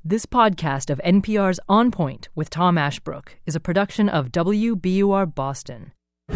This podcast of NPR's On Point with Tom Ashbrook is a production of WBUR Boston.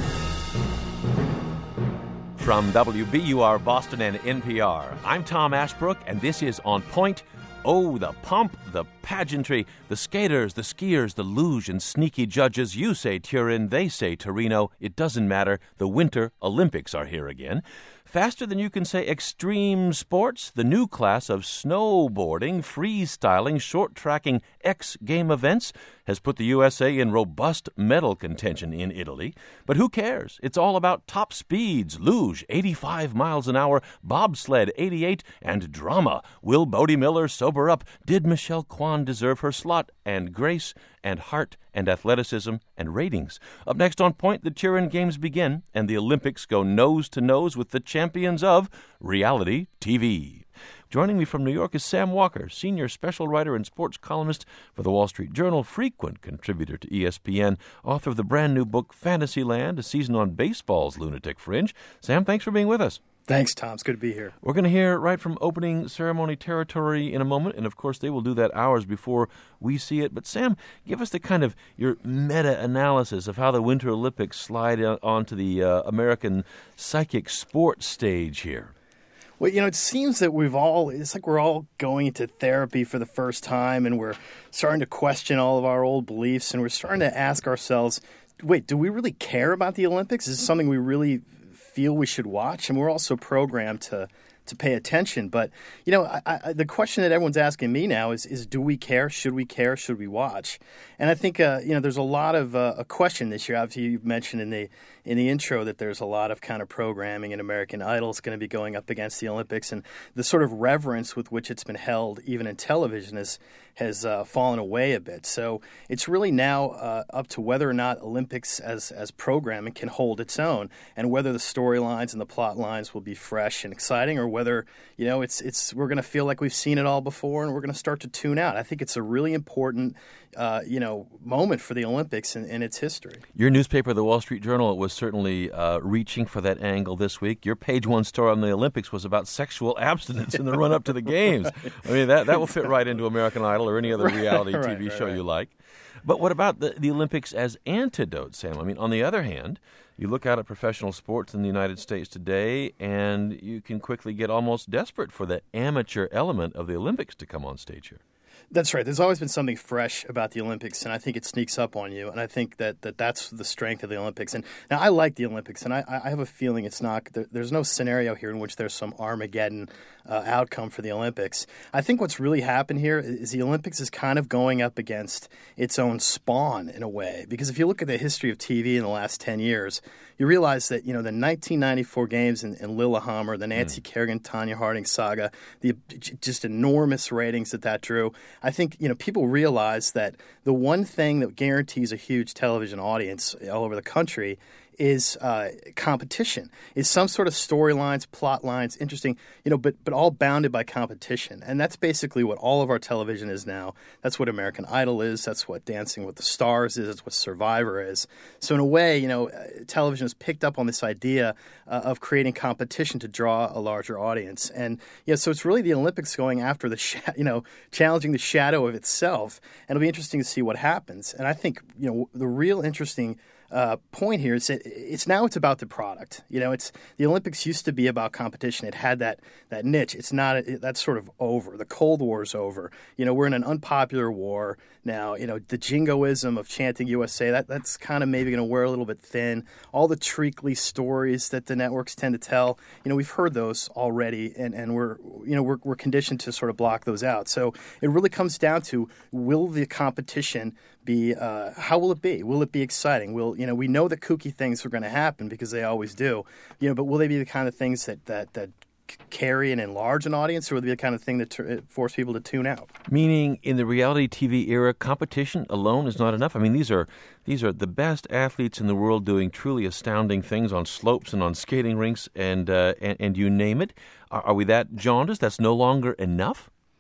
From WBUR Boston and NPR, I'm Tom Ashbrook, and this is On Point. Oh, the pomp, the pageantry, the skaters, the skiers, the luge and sneaky judges. You say Turin, they say Torino. It doesn't matter. The Winter Olympics are here again. Faster than you can say extreme sports, the new class of snowboarding, freestyling, short-tracking X-game events has put the USA in robust medal contention in Italy. But who cares? It's all about top speeds, luge, 85 miles an hour, bobsled, 88, and drama. Will Bodie Miller sober up? Did Michelle Kwan deserve her slot? And grace, and heart, and athleticism, and ratings. Up next on Point, the Turin Games begin, and the Olympics go nose-to-nose with the champions of reality TV. Joining me from New York is Sam Walker, senior special writer and sports columnist for the Wall Street Journal, frequent contributor to ESPN, author of the brand new book Fantasyland, a season on baseball's lunatic fringe. Sam, thanks for being with us. Thanks, Tom. It's good to be here. We're going to hear right from opening ceremony territory in a moment, and of course they will do that hours before we see it. But Sam, give us the kind of your meta-analysis of how the Winter Olympics slide onto the American psychic sports stage here. Well, it seems that it's like we're all going into therapy for the first time, and we're starting to question all of our old beliefs, and we're starting to ask ourselves, wait, do we really care about the Olympics? Is this something we really feel we should watch? And we're also programmed to pay attention. But, the question that everyone's asking me now is do we care? Should we care? Should we watch? And I think, there's a lot of a question this year. Obviously, you mentioned in the intro that there's a lot of kind of programming, and American Idol is going to be going up against the Olympics. And the sort of reverence with which it's been held, even in television, has fallen away a bit. So it's really now up to whether or not Olympics as programming can hold its own, and whether the storylines and the plot lines will be fresh and exciting, or whether we're going to feel like we've seen it all before and we're going to start to tune out. I think it's a really important moment for the Olympics in its history. Your newspaper, the Wall Street Journal, was certainly reaching for that angle this week. Your page one story on the Olympics was about sexual abstinence in the run-up to the games. I mean, that will fit right into American Idol or any other reality TV show you like. But what about the Olympics as antidote, Sam? I mean, on the other hand, you look out at professional sports in the United States today, and you can quickly get almost desperate for the amateur element of the Olympics to come on stage here. That's right. There's always been something fresh about the Olympics, and I think it sneaks up on you. And I think that's the strength of the Olympics. And now I like the Olympics, and I have a feeling it's not. There's no scenario here in which there's some Armageddon outcome for the Olympics. I think what's really happened here is the Olympics is kind of going up against its own spawn in a way. Because if you look at the history of TV in the last 10 years, you realize that, the 1994 games in Lillehammer, the Nancy Kerrigan, Tonya Harding saga, the just enormous ratings that drew. I think, people realize that the one thing that guarantees a huge television audience all over the country is competition, is some sort of storylines, plot lines, interesting, but all bounded by competition. And that's basically what all of our television is now. That's what American Idol is. That's what Dancing with the Stars is. That's what Survivor is. So in a way, television has picked up on this idea of creating competition to draw a larger audience. And so it's really the Olympics going after challenging the shadow of itself. And it'll be interesting to see what happens. And I think, the real interesting point here is that it's about the product. It's the Olympics used to be about competition. It had that niche. It's not. That's sort of over. The Cold War's over. We're in an unpopular war now. The jingoism of chanting USA, that's kind of maybe going to wear a little bit thin. All the treacly stories that the networks tend to tell, we've heard those already, and we're conditioned to sort of block those out. So it really comes down to, will the competition be how will it be? Will it be exciting? We know that kooky things are going to happen because they always do. But will they be the kind of things that carry and enlarge an audience, or will they be the kind of thing that force people to tune out? Meaning, in the reality TV era, competition alone is not enough. I mean, these are the best athletes in the world doing truly astounding things on slopes and on skating rinks, and you name it. Are we that jaundiced? That's no longer enough?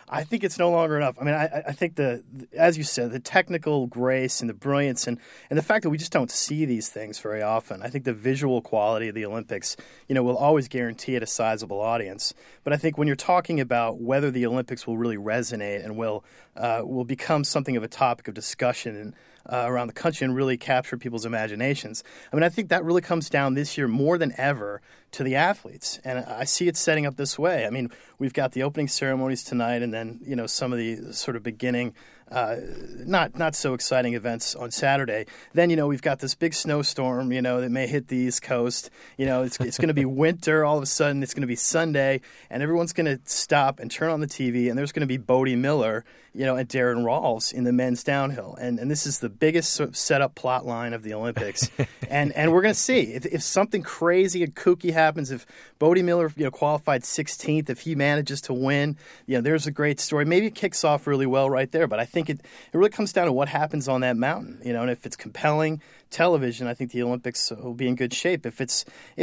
I think it's no longer enough. I mean, I think as you said, the technical grace and the brilliance and the fact that we just don't see these things very often. I think the visual quality of the Olympics, will always guarantee it a sizable audience. But I think when you're talking about whether the Olympics will really resonate and will become something of a topic of discussion around the country and really capture people's imaginations, I mean, I think that really comes down this year more than ever to the athletes. And I see it setting up this way. I mean, we've got the opening ceremonies tonight and then, some of the sort of beginning not so exciting events on Saturday. Then, we've got this big snowstorm, that may hit the East Coast. It's going to be winter all of a sudden. It's going to be Sunday, and everyone's going to stop and turn on the TV, and there's going to be Bodie Miller, and Darren Rawls in the men's downhill. And this is the biggest sort of setup plot line of the Olympics. and we're going to see if something crazy and kooky happens, if Bodie Miller, qualified 16th, if he manages to win, there's a great story. Maybe it kicks off really well right there, but I think it really comes down to what happens on that mountain, and if it's compelling television, I think the Olympics will be in good shape. If it's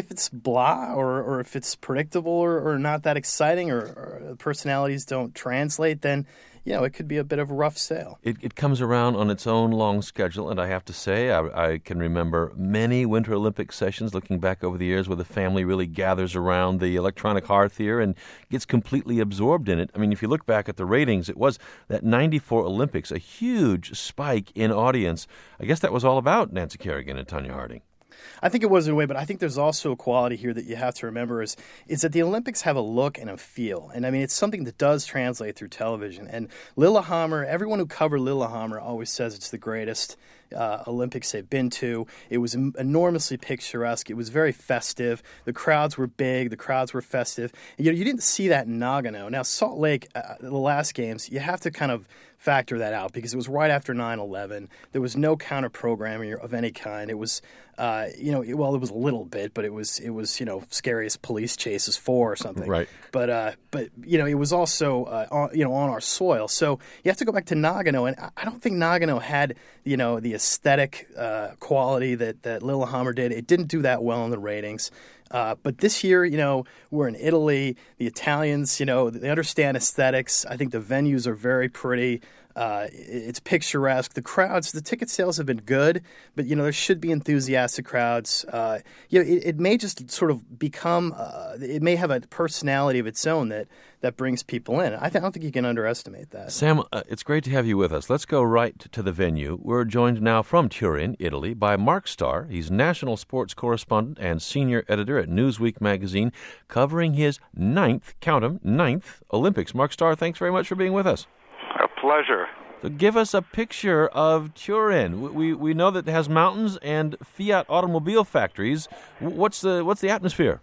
blah or if it's predictable or not that exciting or personalities don't translate, then it could be a bit of a rough sail. It comes around on its own long schedule, and I have to say, I can remember many Winter Olympic sessions looking back over the years where the family really gathers around the electronic hearth here and gets completely absorbed in it. I mean, if you look back at the ratings, it was that 94 Olympics, a huge spike in audience. I guess that was all about Nancy Kerrigan and Tonya Harding. I think it was in a way, but I think there's also a quality here that you have to remember is that the Olympics have a look and a feel. And I mean, it's something that does translate through television. And Lillehammer, everyone who covered Lillehammer always says it's the greatest Olympics they've been to. It was enormously picturesque. It was very festive. The crowds were big. The crowds were festive. You didn't see that in Nagano. Now, Salt Lake, the last games, you have to kind of factor that out because it was right after 9/11. There was no counter programming of any kind. It was, it was a little bit, but it was Scariest Police Chases 4 or something. Right. But it was also on our soil. So you have to go back to Nagano, and I don't think Nagano had the aesthetic quality that Lillehammer did. It didn't do that well in the ratings. But this year, we're in Italy. The Italians, they understand aesthetics. I think the venues are very pretty. It's picturesque. The crowds, the ticket sales have been good, but, there should be enthusiastic crowds. It may just sort of become it may have a personality of its own that brings people in. I don't think you can underestimate that. Sam, it's great to have you with us. Let's go right to the venue. We're joined now from Turin, Italy, by Mark Starr. He's national sports correspondent and senior editor at Newsweek magazine, covering his ninth Olympics. Mark Starr, thanks very much for being with us. A pleasure. So give us a picture of Turin. We know that it has mountains and Fiat automobile factories. What's the atmosphere?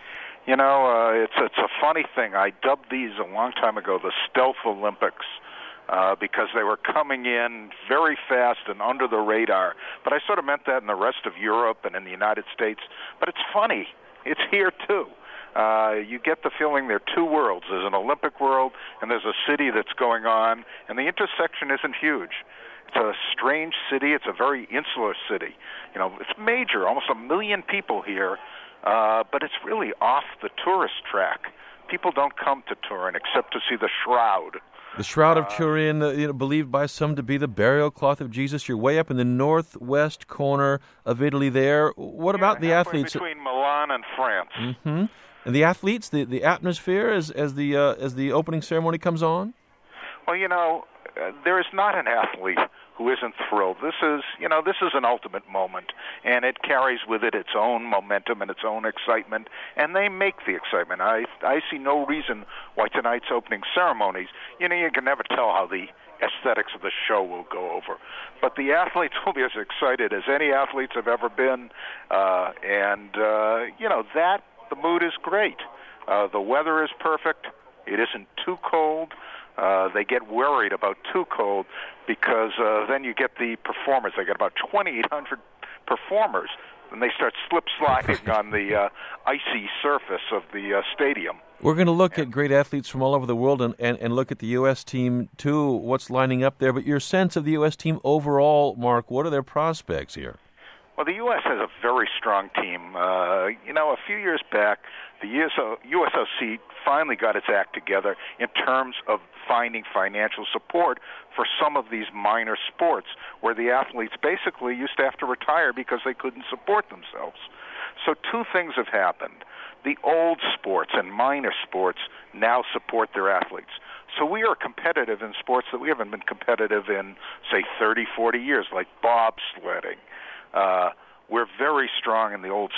It's a funny thing. I dubbed these a long time ago the Stealth Olympics because they were coming in very fast and under the radar. But I sort of meant that in the rest of Europe and in the United States. But it's funny. It's here, too. You get the feeling there are two worlds. There's an Olympic world, and there's a city that's going on, and the intersection isn't huge. It's a strange city. It's a very insular city. It's major, almost 1 million people here, but it's really off the tourist track. People don't come to Turin except to see the Shroud. The Shroud of Turin, believed by some to be the burial cloth of Jesus. You're way up in the northwest corner of Italy there. What about the athletes? Between Milan and France. Mm-hmm. And the athletes, the atmosphere as the opening ceremony comes on? Well, there is not an athlete who isn't thrilled. This is an ultimate moment, and it carries with it its own momentum and its own excitement, and they make the excitement. I see no reason why tonight's opening ceremonies, you can never tell how the aesthetics of the show will go over. But the athletes will be as excited as any athletes have ever been, the mood is great. The weather is perfect. It isn't too cold. They get worried about too cold because then you get the performers. They get about 2,800 performers, and they start slip-sliding on the icy surface of the stadium. We're going to look at great athletes from all over the world and look at the U.S. team, too, what's lining up there. But your sense of the U.S. team overall, Mark, what are their prospects here? Well, the U.S. has a very strong team. A few years back, the USOC finally got its act together in terms of finding financial support for some of these minor sports where the athletes basically used to have to retire because they couldn't support themselves. So two things have happened. The old sports and minor sports now support their athletes. So we are competitive in sports that we haven't been competitive in, say, 30, 40 years, like bobsledding. We're very strong in the old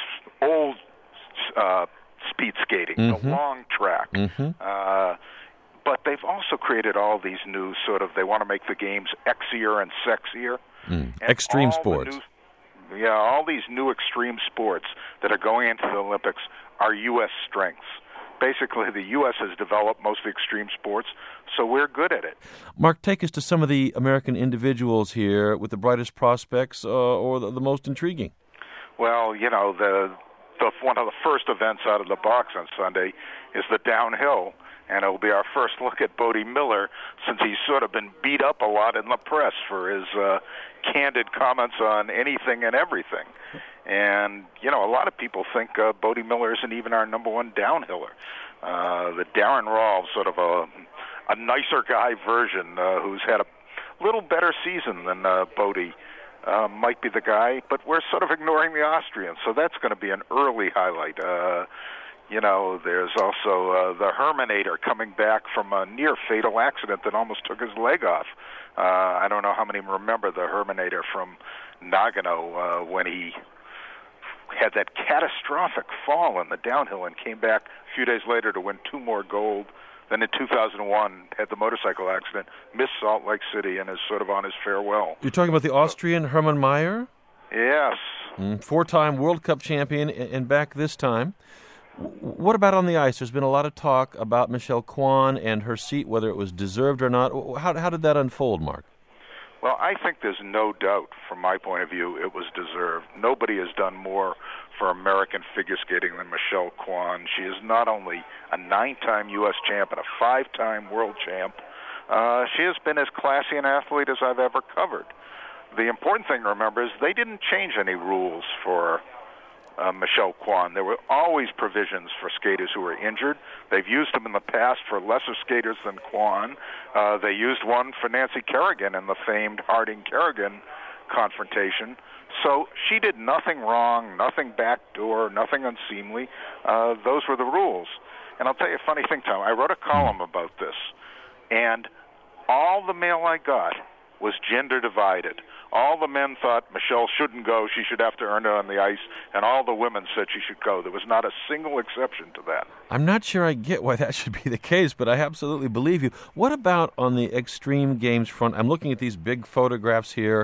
speed skating, the long track. But they've also created all these new they want to make the games X-ier and sexier. Extreme sports. All these new extreme sports that are going into the Olympics are U.S. strengths. Basically, the U.S. has developed most of the extreme sports, so we're good at it. Mark, take us to some of the American individuals here with the brightest prospects or the most intriguing. Well, one of the first events out of the box on Sunday is the downhill, and it'll be our first look at Bode Miller since he's sort of been beat up a lot in the press for his candid comments on anything and everything. And, a lot of people think Bode Miller isn't even our number one downhiller. The Darren Rolfe, sort of a nicer guy version who's had a little better season than Bode, might be the guy, but we're sort of ignoring the Austrians, so that's going to be an early highlight. There's also the Herminator coming back from a near-fatal accident that almost took his leg off. I don't know how many remember the Herminator from Nagano when he had that catastrophic fall in the downhill and came back a few days later to win 2 more gold. Then in 2001, had the motorcycle accident, missed Salt Lake City, and is sort of on his farewell. You're talking about the Austrian Hermann Maier? Yes. 4-time World Cup champion, and back this time. What about on the ice? There's been a lot of talk about Michelle Kwan and her seat, whether it was deserved or not. How did that unfold, Mark? Well, I think there's no doubt, from my point of view, it was deserved. Nobody has done more for American figure skating than Michelle Kwan. She is not only a 9-time U.S. champ and a 5-time world champ, she has been as classy an athlete as I've ever covered. The important thing to remember is they didn't change any rules for Michelle Kwan. There were always provisions for skaters who were injured. They've used them in the past for lesser skaters than Kwan. They used one for Nancy Kerrigan in the famed Harding-Kerrigan confrontation. So she did nothing wrong, nothing backdoor, nothing unseemly. Those were the rules. And I'll tell you a funny thing, Tom. I wrote a column about this, and all the mail I got was gender divided. All the men thought Michelle shouldn't go, she should have to earn it on the ice, and all the women said she should go. There was not a single exception to that. I'm not sure I get why that should be the case, but I absolutely believe you. What about on the extreme games front? I'm looking at these big photographs here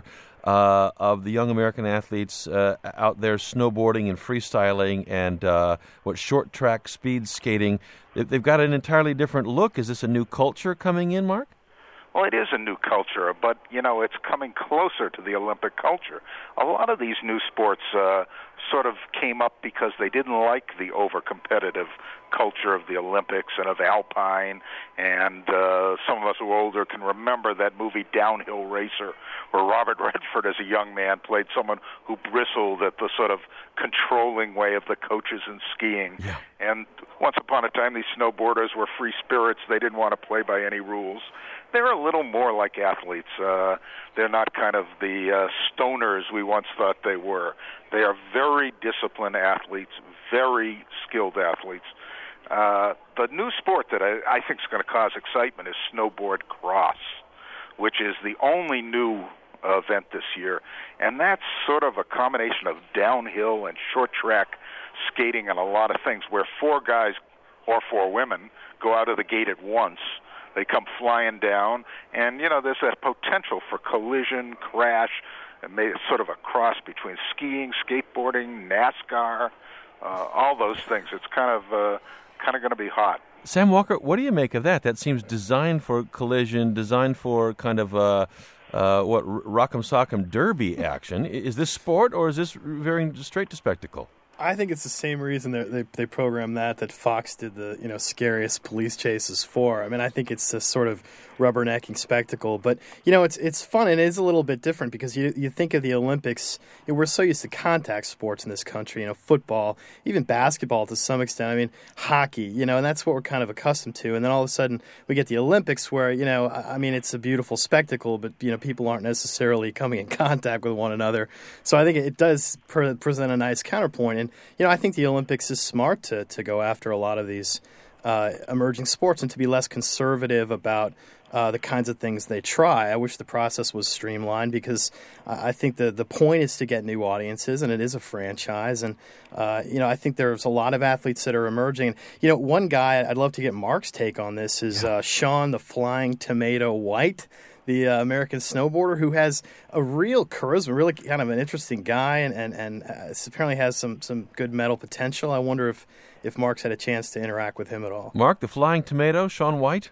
of the young American athletes out there snowboarding and freestyling and short track speed skating. They've got an entirely different look. Is this a new culture coming in, Mark? Well, it is a new culture, but, it's coming closer to the Olympic culture. A lot of these new sports sort of came up because they didn't like the over-competitive culture of the Olympics and of Alpine, and some of us who are older can remember that movie Downhill Racer, where Robert Redford, as a young man, played someone who bristled at the sort of controlling way of the coaches in skiing. Yeah. And once upon a time, these snowboarders were free spirits. They didn't want to play by any rules. They're a little more like athletes. They're not kind of the stoners we once thought they were. They are very disciplined athletes, very skilled athletes. The new sport that I think is going to cause excitement is snowboard cross, which is the only new event this year. And that's sort of a combination of downhill and short track skating and a lot of things where 4 guys or 4 women go out of the gate at once. They come flying down, and, there's that potential for collision, crash, and maybe sort of a cross between skiing, skateboarding, NASCAR, all those things. It's kind of going to be hot. Sam Walker, what do you make of that? That seems designed for collision, designed for kind of Rock'em Sock'em Derby action. Is this sport, or is this veering straight to spectacle? I think it's the same reason they programmed that Fox did the scariest police chases for. I mean, I think it's a sort of rubbernecking spectacle, but it's fun and it is a little bit different because you think of the Olympics. We're so used to contact sports in this country, football, even basketball to some extent. I mean, hockey, and that's what we're kind of accustomed to. And then all of a sudden we get the Olympics where I mean, it's a beautiful spectacle, but people aren't necessarily coming in contact with one another. So I think it does present a nice counterpoint. And, I think the Olympics is smart to go after a lot of these emerging sports and to be less conservative about the kinds of things they try. I wish the process was streamlined because I think the point is to get new audiences, and it is a franchise. And, I think there's a lot of athletes that are emerging. One guy, I'd love to get Mark's take on this, is Sean the Flying Tomato White, the American snowboarder who has a real charisma, really kind of an interesting guy, and apparently has some good medal potential. I wonder if Mark's had a chance to interact with him at all. Mark, the Flying Tomato, Sean White?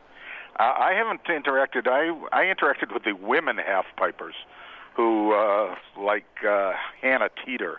I haven't interacted. I interacted with the women half-pipers who, like Hannah Teeter,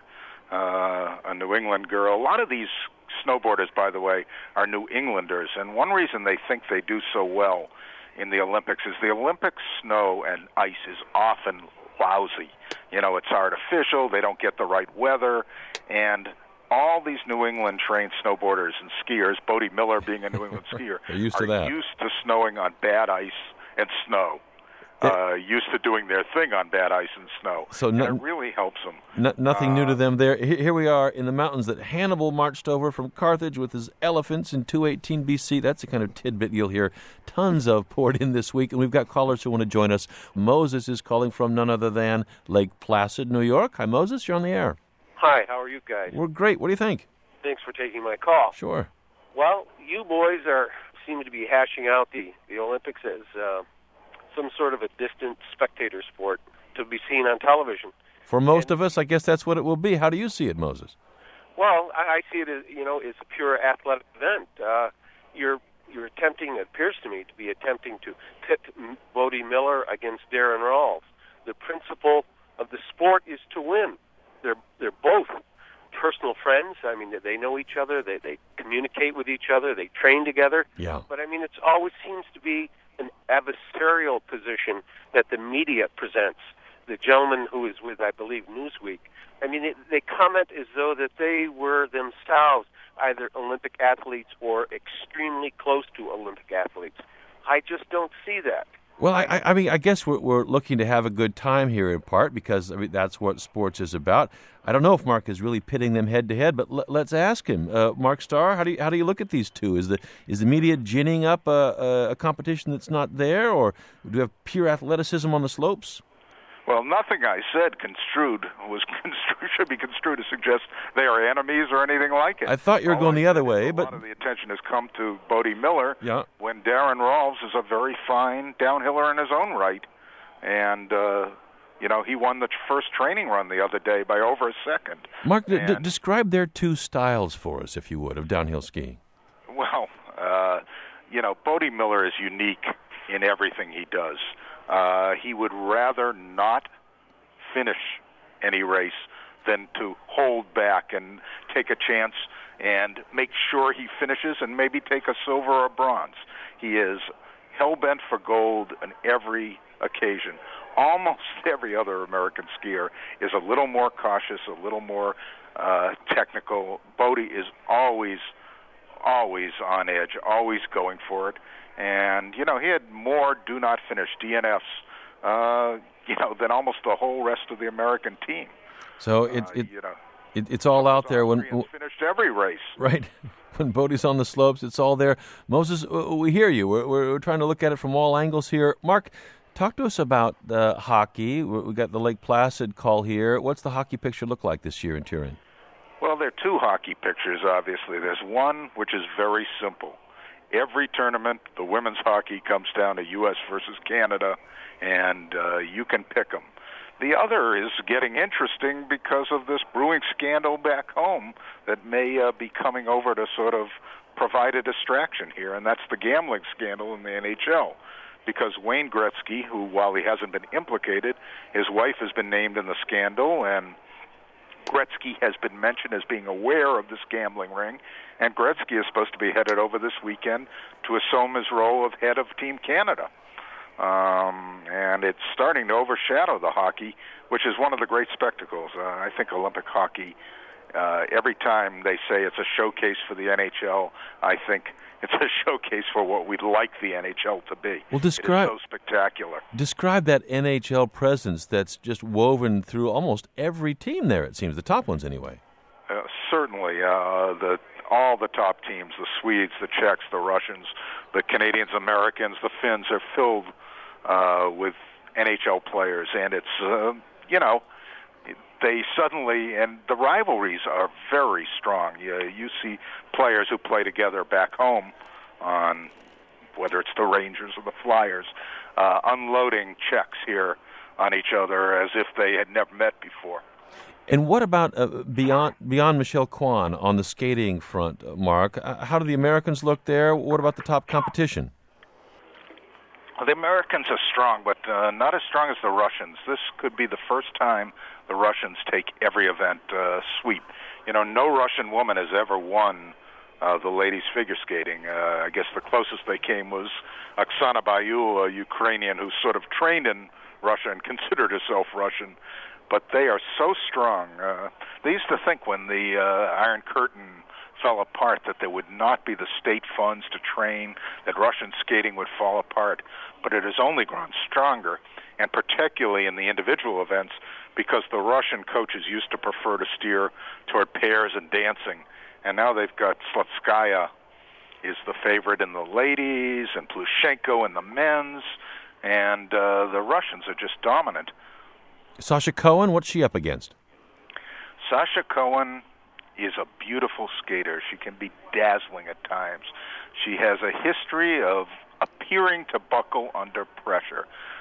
a New England girl. A lot of these snowboarders, by the way, are New Englanders, and one reason they think they do so well in the Olympics is the Olympic snow and ice is often lousy. It's artificial, they don't get the right weather, and all these New England trained snowboarders and skiers, Bodie Miller being a New England skier, are used to snowing on bad ice and snow. Used to doing their thing on bad ice and snow. So it really helps them. Nothing new to them there. Here we are in the mountains that Hannibal marched over from Carthage with his elephants in 218 BC. That's the kind of tidbit you'll hear tons of poured in this week. And we've got callers who want to join us. Moses is calling from none other than Lake Placid, New York. Hi, Moses. You're on the air. Hi, how are you guys? We're great. What do you think? Thanks for taking my call. Sure. Well, you boys seem to be hashing out the Olympics as some sort of a distant spectator sport to be seen on television. For most of us, I guess that's what it will be. How do you see it, Moses? Well, I see it as, as a pure athletic event. You're attempting, it appears to me, to be attempting to pit Bodie Miller against Darren Rawls. The principle of the sport is to win. They're both personal friends. I mean, they know each other. They communicate with each other. They train together. Yeah. But, I mean, it always seems to be an adversarial position that the media presents. The gentleman who is with, I believe, Newsweek, I mean, they comment as though that they were themselves either Olympic athletes or extremely close to Olympic athletes. I just don't see that. Well, I mean, I guess we're looking to have a good time here in part because that's what sports is about. I don't know if Mark is really pitting them head to head, but let's ask him. Mark Starr, how do you look at these two? Is the media ginning up a competition that's not there, or do we have pure athleticism on the slopes? Well, nothing I said should be construed to suggest they are enemies or anything like it. I thought you were going the other way, but a lot of the attention has come to Bodie Miller when Darren Rawls is a very fine downhiller in his own right, and he won the first training run the other day by over a second. Mark, describe their two styles for us, if you would, of downhill skiing. Well, Bodie Miller is unique in everything he does. He would rather not finish any race than to hold back and take a chance and make sure he finishes and maybe take a silver or bronze. He is hell-bent for gold on every occasion. Almost every other American skier is a little more cautious, a little more technical. Bodie is always on edge, always going for it. And, he had more do-not-finish DNFs, than almost the whole rest of the American team. So it's all out there. When finished every race. Right. When Bodie's on the slopes, it's all there. Moses, we hear you. We're trying to look at it from all angles here. Mark, talk to us about hockey. We got the Lake Placid call here. What's the hockey picture look like this year in Turin? Well, there are two hockey pictures, obviously. There's one which is very simple. Every tournament, the women's hockey comes down to U.S. versus Canada, and you can pick them. The other is getting interesting because of this brewing scandal back home that may be coming over to sort of provide a distraction here, and that's the gambling scandal in the NHL. Because Wayne Gretzky, who, while he hasn't been implicated, his wife has been named in the scandal, and Gretzky has been mentioned as being aware of this gambling ring, and Gretzky is supposed to be headed over this weekend to assume his role of head of Team Canada. And it's starting to overshadow the hockey, which is one of the great spectacles. I think Olympic hockey, every time they say it's a showcase for the NHL, I think it's a showcase for what we'd like the NHL to be. Well, it is so spectacular. Describe that NHL presence that's just woven through almost every team there, it seems, the top ones anyway. Certainly. All the top teams, the Swedes, the Czechs, the Russians, the Canadians, Americans, the Finns are filled with NHL players. And it's, they suddenly, and the rivalries are very strong. You see players who play together back home on, whether it's the Rangers or the Flyers, unloading checks here on each other as if they had never met before. And what about beyond Michelle Kwan on the skating front, Mark? How do the Americans look there? What about the top competition? The Americans are strong, but not as strong as the Russians. This could be the first time the Russians take every event sweep. No Russian woman has ever won the ladies figure skating. I guess the closest they came was Oksana Bayu, a Ukrainian who sort of trained in Russia and considered herself Russian. But they are so strong. They used to think when the Iron Curtain fell apart that there would not be the state funds to train, that Russian skating would fall apart. But it has only grown stronger, and particularly in the individual events, because the Russian coaches used to prefer to steer toward pairs and dancing. And now they've got Slutskaya is the favorite in the ladies, and Plushenko in the men's, and the Russians are just dominant. Sasha Cohen, what's she up against? Sasha Cohen is a beautiful skater. She can be dazzling at times. She has a history of appearing to buckle under pressure.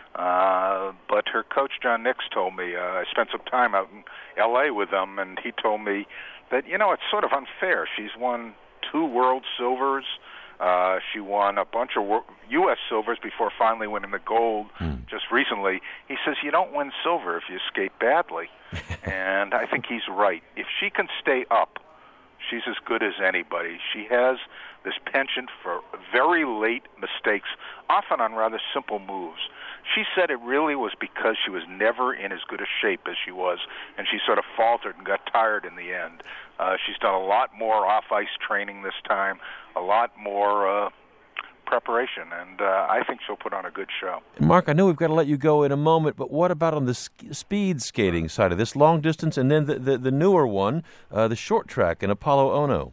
But her coach, John Nix, told me, I spent some time out in L.A. with them, and he told me that, it's sort of unfair. She's won 2 world silvers. She won a bunch of U.S. silvers before finally winning the gold just recently. He says, you don't win silver if you skate badly. And I think he's right. If she can stay up, she's as good as anybody. She has this penchant for very late mistakes, often on rather simple moves. She said it really was because she was never in as good a shape as she was, and she sort of faltered and got tired in the end. She's done a lot more off-ice training this time, a lot more preparation, and I think she'll put on a good show. Mark, I know we've got to let you go in a moment, but what about on the speed skating side of this, long distance, and then the newer one, the short track and Apollo Ono?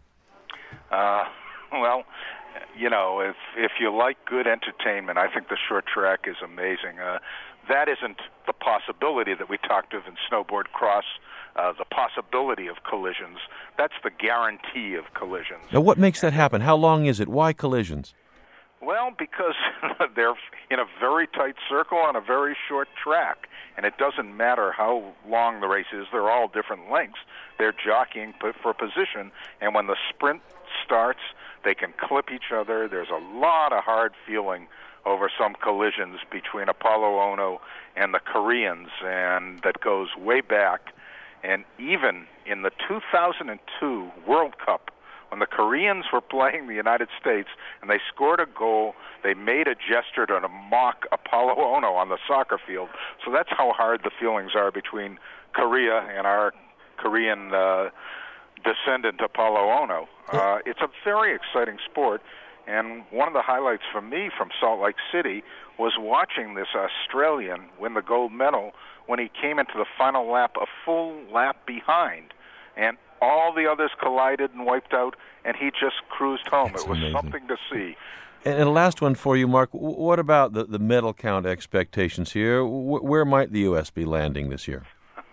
Well, if you like good entertainment, I think the short track is amazing. That isn't the possibility that we talked of in snowboard cross, the possibility of collisions. That's the guarantee of collisions. Now, what makes that happen? How long is it? Why collisions? Well, because they're in a very tight circle on a very short track, and it doesn't matter how long the race is. They're all different lengths. They're jockeying for position, and when the sprint starts, they can clip each other. There's a lot of hard feeling over some collisions between Apollo Ono and the Koreans, and that goes way back. And even in the 2002 World Cup, when the Koreans were playing the United States and they scored a goal, they made a gesture to mock Apollo Ono on the soccer field. So that's how hard the feelings are between Korea and our Korean descendant Apollo Ono. It's a very exciting sport, and one of the highlights for me from Salt Lake City was watching this Australian win the gold medal when he came into the final lap a full lap behind, and all the others collided and wiped out, and he just cruised home. It was amazing. Something to see. And the last one for you, Mark, what about the medal count expectations here? Where might the U.S. be landing this year?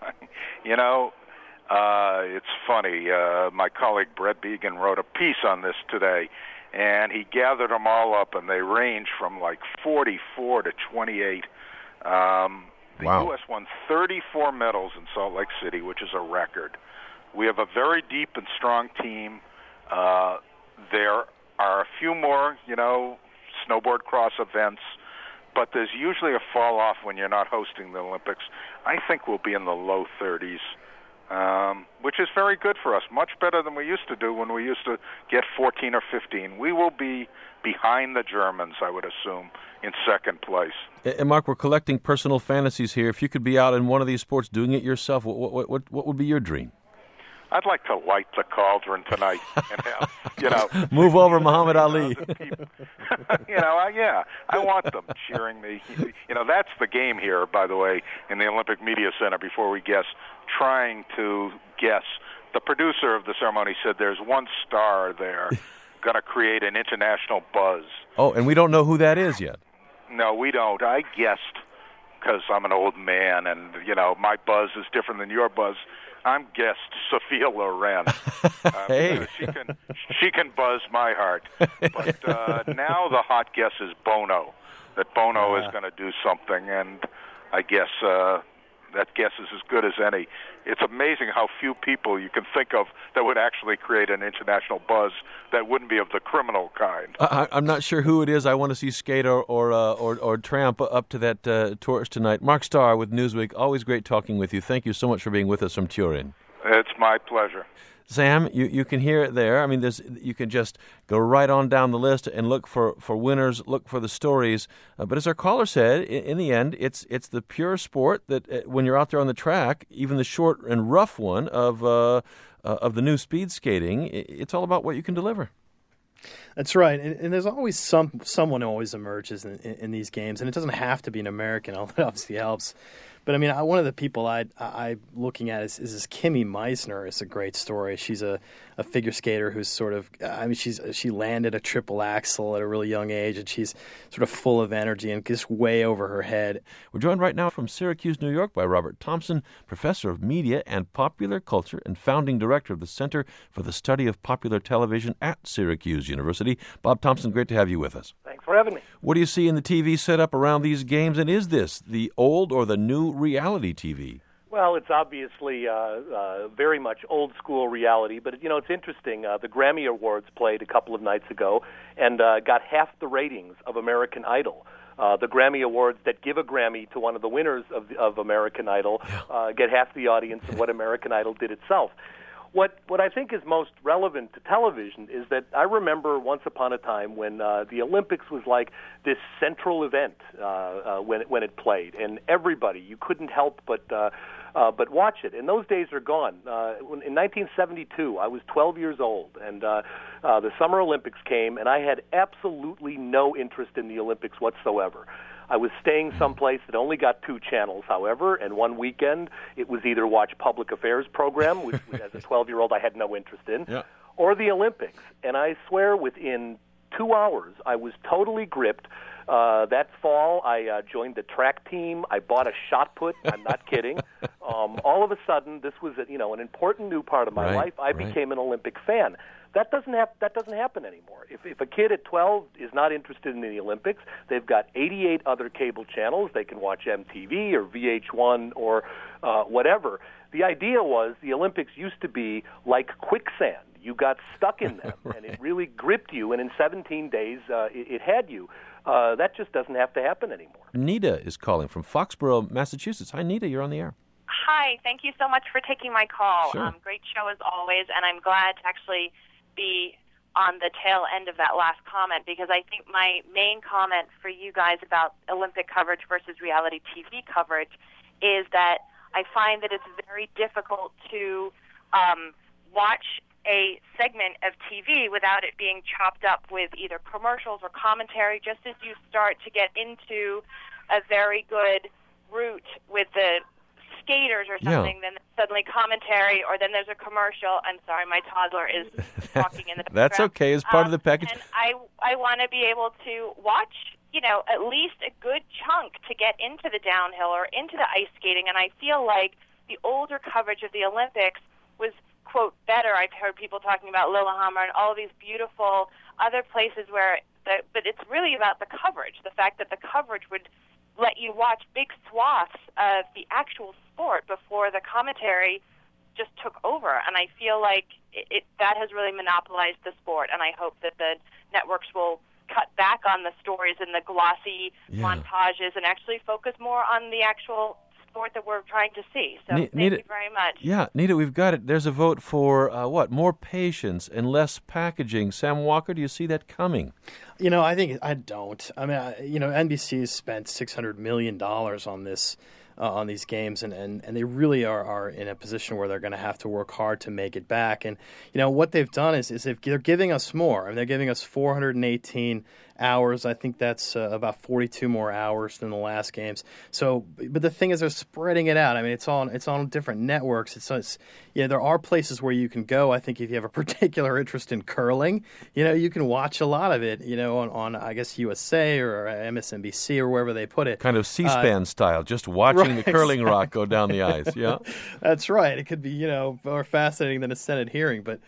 It's funny. My colleague Brett Began wrote a piece on this today, and he gathered them all up, and they range from like 44 to 28. The U.S. won 34 medals in Salt Lake City, which is a record. We have a very deep and strong team. There are a few more, snowboard cross events, but there's usually a fall-off when you're not hosting the Olympics. I think we'll be in the low 30s. which is very good for us, much better than we used to do when we used to get 14 or 15. We will be behind the Germans, I would assume, in second place. And Mark, we're collecting personal fantasies here. If you could be out in one of these sports doing it yourself, what would be your dream? I'd like to light the cauldron tonight and have, move over Muhammad Ali. I want them cheering me. That's the game here, by the way, in the Olympic Media Center. Before we guess, trying to guess. The producer of the ceremony said there's one star there going to create an international buzz. Oh, and we don't know who that is yet. No, we don't. I guessed because I'm an old man, and my buzz is different than your buzz. I'm guessed Sophia Loren. Hey, she can buzz my heart. But now the hot guess is Bono. That Bono is going to do something, and I guess that guess is as good as any. It's amazing how few people you can think of that would actually create an international buzz that wouldn't be of the criminal kind. I'm not sure who it is. I want to see Skate or Tramp up to that torch tonight. Mark Starr with Newsweek. Always great talking with you. Thank you so much for being with us from Turin. It's my pleasure. Sam, you can hear it there. I mean, you can just go right on down the list and look for winners, look for the stories. But as our caller said, in the end, it's the pure sport that when you're out there on the track, even the short and rough one of the new speed skating, it's all about what you can deliver. That's right, and there's always someone who always emerges in these games, and it doesn't have to be an American, although that obviously helps. But I mean, one of the people I'm looking at is this Kimi Meissner. It's a great story. She's a figure skater who's sort of, she landed a triple axel at a really young age, and she's sort of full of energy and just way over her head. We're joined right now from Syracuse, New York, by Robert Thompson, professor of media and popular culture and founding director of the Center for the Study of Popular Television at Syracuse University. Bob Thompson, great to have you with us. Thanks for having me. What do you see in the TV setup around these games, and is this the old or the new reality TV? Well, it's obviously very much old-school reality, but, it's interesting. The Grammy Awards played a couple of nights ago and got half the ratings of American Idol. The Grammy Awards that give a Grammy to one of the winners of American Idol get half the audience of what American Idol did itself. What I think is most relevant to television is that I remember once upon a time when the Olympics was like this central event when it played, and everybody, you couldn't help but watch it. And those days are gone. In 1972, I was 12 years old, and the Summer Olympics came, and I had absolutely no interest in the Olympics whatsoever. I was staying someplace that only got 2 channels, however, and one weekend it was either watch Public Affairs program, which as a 12-year-old I had no interest in, or the Olympics. And I swear within 2 hours I was totally gripped. That fall I joined the track team. I bought a shot put. I'm not kidding. All of a sudden, this was an important new part of my life. I became an Olympic fan. That doesn't happen anymore. If a kid at 12 is not interested in the Olympics, they've got 88 other cable channels. They can watch MTV or VH1 or whatever. The idea was the Olympics used to be like quicksand. You got stuck in them, and it really gripped you, and in 17 days it had you. That just doesn't have to happen anymore. Nita is calling from Foxborough, Massachusetts. Hi, Nita. You're on the air. Hi. Thank you so much for taking my call. Sure. Great show as always, and I'm glad to actually be on the tail end of that last comment, because I think my main comment for you guys about Olympic coverage versus reality TV coverage is that I find that it's very difficult to watch a segment of TV without it being chopped up with either commercials or commentary. Just as you start to get into a very good route with the skaters or something, then suddenly commentary, or then there's a commercial. I'm sorry, my toddler is talking in the background. That's okay. It's part of the package. And I want to be able to watch, at least a good chunk to get into the downhill or into the ice skating. And I feel like the older coverage of the Olympics was, quote, better. I've heard people talking about Lillehammer and all of these beautiful other places but it's really about the coverage, the fact that the coverage would let you watch big swaths of the actual sport before the commentary just took over. And I feel like that has really monopolized the sport, and I hope that the networks will cut back on the stories and the glossy montages and actually focus more on the actual sport that we're trying to see. So Nita, thank you very much. Yeah, Nita, we've got it. There's a vote for, more patience and less packaging. Sam Walker, do you see that coming? I think I don't. I mean, NBC has spent $600 million on this. On these games, and they really are in a position where they're going to have to work hard to make it back. And what they've done is they're giving us more. I mean, they're giving us 418 hours. I think that's about 42 more hours than the last games. So, but the thing is, they're spreading it out. I mean, it's on different networks. There are places where you can go. I think if you have a particular interest in curling, you can watch a lot of it. On I guess USA or MSNBC or wherever they put it. Kind of C-SPAN style, just watching the curling rock go down the ice. Yeah, that's right. It could be more fascinating than a Senate hearing, but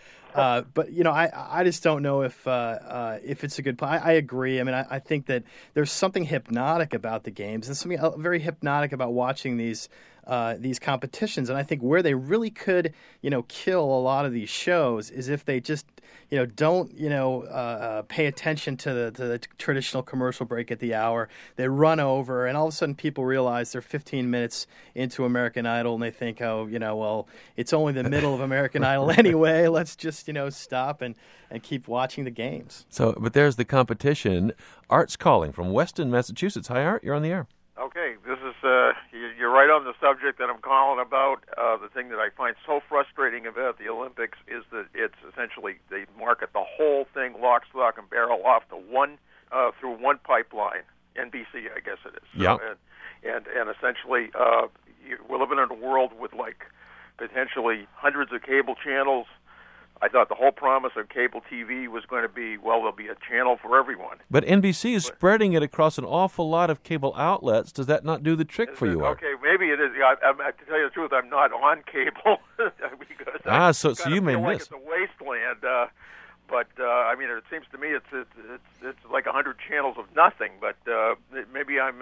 I just don't know if it's a good play. I agree. I mean, I think that there's something hypnotic about the games and something very hypnotic about watching these competitions. And I think where they really could, kill a lot of these shows is if they just, don't, pay attention to the traditional commercial break at the hour. They run over, and all of a sudden people realize they're 15 minutes into American Idol, and they think, well, it's only the middle of American Idol anyway. Let's just, stop and keep watching the games. So, but there's the competition. Art's calling from Weston, Massachusetts. Hi, Art. You're on the air. Okay, this is you're right on the subject that I'm calling about. The thing that I find so frustrating about the Olympics is that it's essentially they market the whole thing lock, stock, and barrel off to through one pipeline, NBC, I guess it is. Yeah. And essentially, we're living in a world with potentially hundreds of cable channels. I thought the whole promise of cable TV was going to be, there'll be a channel for everyone. But NBC is spreading it across an awful lot of cable outlets. Does that not do the trick for you, Art? Okay, maybe it is. To tell you the truth, I'm not on cable. Because so you may feel miss. Like it's a wasteland. But I mean, it seems to me it's like 100 channels of nothing. But maybe I'm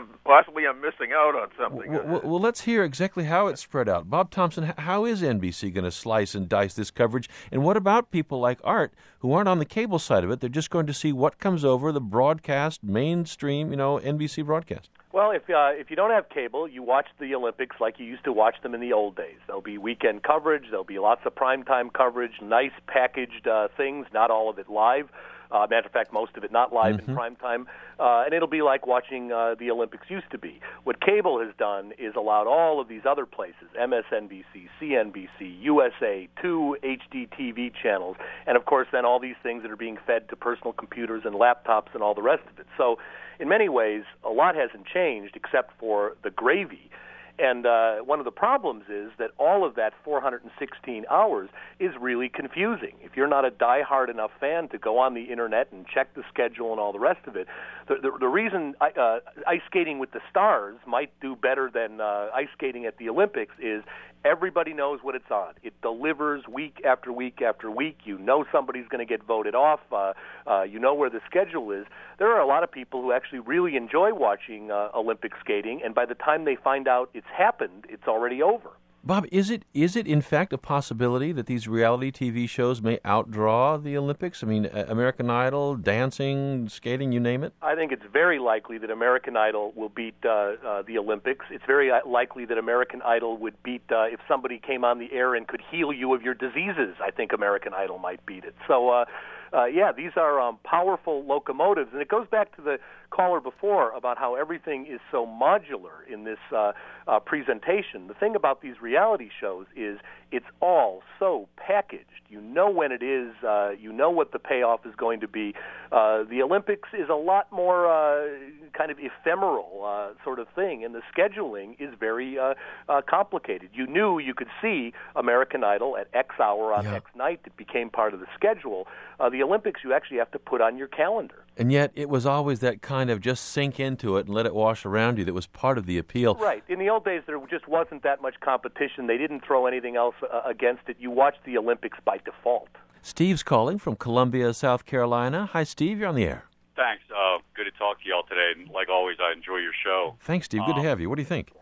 missing out on something. Well, let's hear exactly how it's spread out. Bob Thompson, how is NBC going to slice and dice this coverage? And what about people like Art who aren't on the cable side of it? They're just going to see what comes over the broadcast, mainstream, NBC broadcast. Well, if you don't have cable, you watch the Olympics like you used to watch them in the old days. There'll be weekend coverage. There'll be lots of primetime coverage, nice packaged things, not all of it live. Matter of fact, most of it not live in primetime. And it'll be like watching the Olympics used to be. What cable has done is allowed all of these other places, MSNBC, CNBC, USA, 2 HD TV channels, and of course then all these things that are being fed to personal computers and laptops and all the rest of it. So in many ways, a lot hasn't changed except for the gravy. And one of the problems is that all of that 416 hours is really confusing. If you're not a diehard enough fan to go on the Internet and check the schedule and all the rest of it, the reason ice skating with the stars might do better than ice skating at the Olympics is everybody knows what it's on. It delivers week after week after week. You know somebody's going to get voted off. You know where the schedule is. There are a lot of people who actually really enjoy watching Olympic skating, and by the time they find out it's happened, it's already over. Bob, is it in fact a possibility that these reality TV shows may outdraw the Olympics? I mean, American Idol, dancing, skating, you name it? I think it's very likely that American Idol will beat the Olympics. It's very likely that American Idol would beat, if somebody came on the air and could heal you of your diseases, I think American Idol might beat it. So, these are powerful locomotives. And it goes back to the caller before about how everything is so modular in this presentation. The thing about these reality shows is it's all so packaged. You know when it is. You know what the payoff is going to be. The Olympics is a lot more kind of ephemeral sort of thing, and the scheduling is very complicated. You knew you could see American Idol at X hour on X night. It became part of the schedule. The Olympics you actually have to put on your calendar. And yet it was always that kind of just sink into it and let it wash around you that was part of the appeal. Right. In the old days, there just wasn't that much competition. They didn't throw anything else against it. You watched the Olympics by default. Steve's calling from Columbia, South Carolina. Hi, Steve. You're on the air. Thanks. Good to talk to y'all today. And like always, I enjoy your show. Thanks, Steve. Good to have you. What do you think?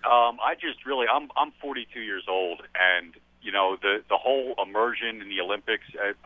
I'm 42 years old, and, the whole immersion in the Olympics,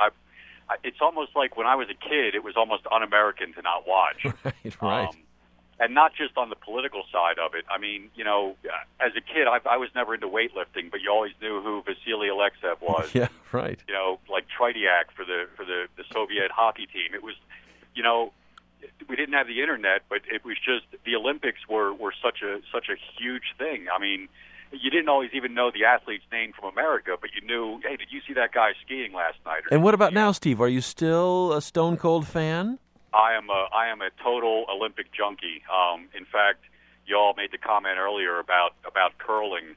it's almost like when I was a kid, it was almost un-American to not watch. Right. and not just on the political side of it. I mean, you know, as a kid, I was never into weightlifting, but you always knew who Vasily Alexev was. Yeah, right. You know, like Tretiak for the Soviet hockey team. It was, you know, we didn't have the internet, but it was just the Olympics were such a huge thing. I mean, you didn't always even know the athlete's name from America, but you knew, hey, did you see that guy skiing last night? And what about now, Steve? Are you still a Stone Cold fan? I am a total Olympic junkie. In fact, you all made the comment earlier about curling.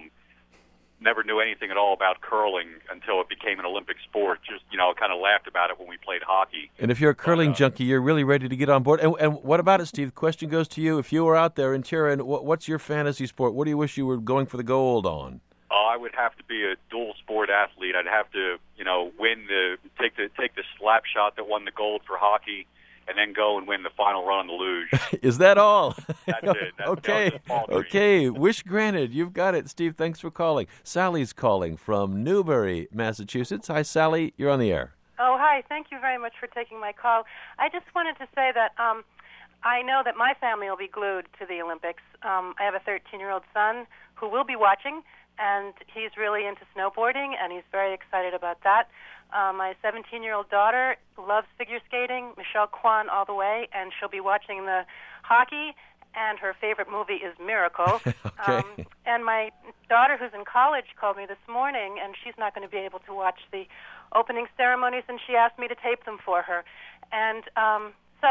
Never knew anything at all about curling until it became an Olympic sport. Just, you know, kind of laughed about it when we played hockey. And if you're a curling junkie, you're really ready to get on board. And what about it, Steve? The question goes to you. If you were out there in Turin, what's your fantasy sport? What do you wish you were going for the gold on? I would have to be a dual sport athlete. I'd have to, you know, take the slap shot that won the gold for hockey, and then go and win the final run on the luge. Is that all? That's it. Okay. Wish granted. You've got it. Steve, thanks for calling. Sally's calling from Newbury, Massachusetts. Hi, Sally. You're on the air. Oh, hi. Thank you very much for taking my call. I just wanted to say that I know that my family will be glued to the Olympics. I have a 13-year-old son who will be watching, and he's really into snowboarding, and he's very excited about that. My 17-year-old daughter loves figure skating, Michelle Kwan all the way, and she'll be watching the hockey, and her favorite movie is Miracle. Okay. And my daughter, who's in college, called me this morning, and she's not going to be able to watch the opening ceremonies, and she asked me to tape them for her. And so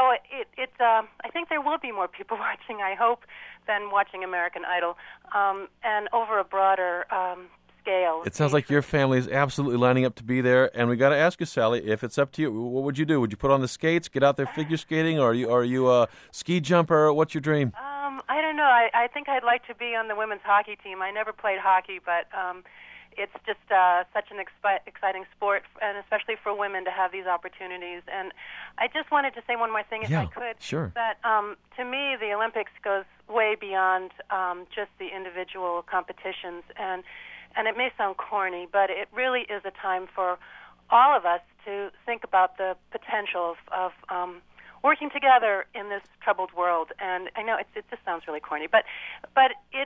I think there will be more people watching, I hope, than watching American Idol, and over a broader scale. It sounds like your family is absolutely lining up to be there, and we got to ask you, Sally, if it's up to you, what would you do? Would you put on the skates, get out there figure skating, or are you a ski jumper? What's your dream? I don't know. I think I'd like to be on the women's hockey team. I never played hockey, but it's just such an exciting sport, and especially for women to have these opportunities. And I just wanted to say one more thing, if I could. Sure. That to me, the Olympics goes way beyond just the individual competitions. And it may sound corny, but it really is a time for all of us to think about the potential of working together in this troubled world. And I know it just sounds really corny, but it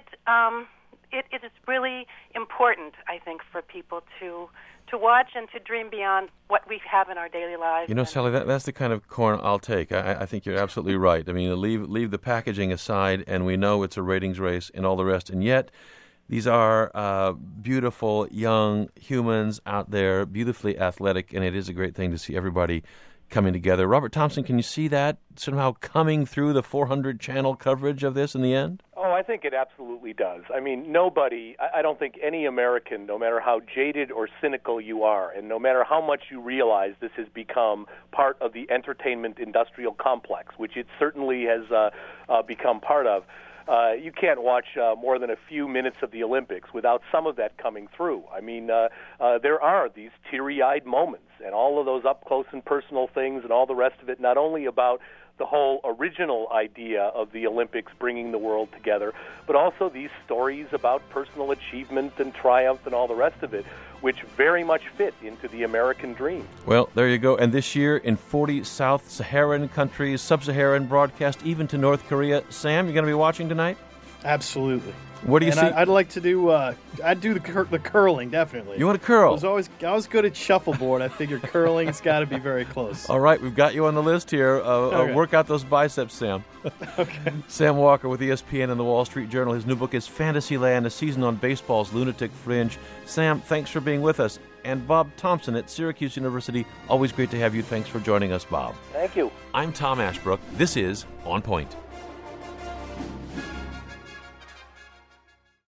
is really important, I think, for people to watch and to dream beyond what we have in our daily lives. You know, Sally, that's the kind of corn I'll take. I think you're absolutely right. I mean, leave the packaging aside, and we know it's a ratings race and all the rest, and yet these are beautiful young humans out there, beautifully athletic, and it is a great thing to see everybody coming together. Robert Thompson, can you see that somehow coming through the 400-channel coverage of this in the end? Oh, I think it absolutely does. I mean, I don't think any American, no matter how jaded or cynical you are, and no matter how much you realize this has become part of the entertainment industrial complex, which it certainly has become part of, you can't watch more than a few minutes of the Olympics without some of that coming through. I mean, there are these teary-eyed moments and all of those up-close and personal things and all the rest of it, not only about the whole original idea of the Olympics bringing the world together, but also these stories about personal achievement and triumph and all the rest of it, which very much fit into the American dream. Well, there you go. And this year in 40 South-Saharan countries, Sub-Saharan broadcast even to North Korea. Sam, you're going to be watching tonight? Absolutely. What do you see? I'd like to do. I'd do the curling, definitely. You want to curl? I was good at shuffleboard. I figured curling's got to be very close. All right, we've got you on the list here. Okay. Work out those biceps, Sam. Okay. Sam Walker with ESPN and the Wall Street Journal. His new book is Fantasyland: A Season on Baseball's Lunatic Fringe. Sam, thanks for being with us. And Bob Thompson at Syracuse University. Always great to have you. Thanks for joining us, Bob. Thank you. I'm Tom Ashbrook. This is On Point.